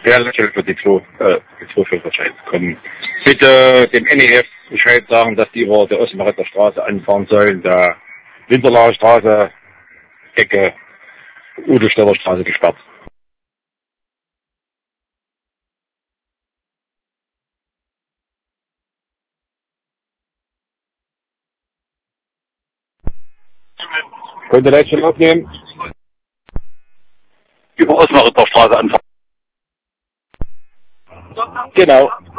Ja, natürlich wird die zwei Bescheid kommen. Mit dem NEF Bescheid sagen, dass die über der Osmacher Straße anfahren sollen, der Winterlager Straße, Ecke Udo-Steller Straße gesperrt. Könnt ihr das schon aufnehmen? Über Osmacher Straße anfahren. Genau.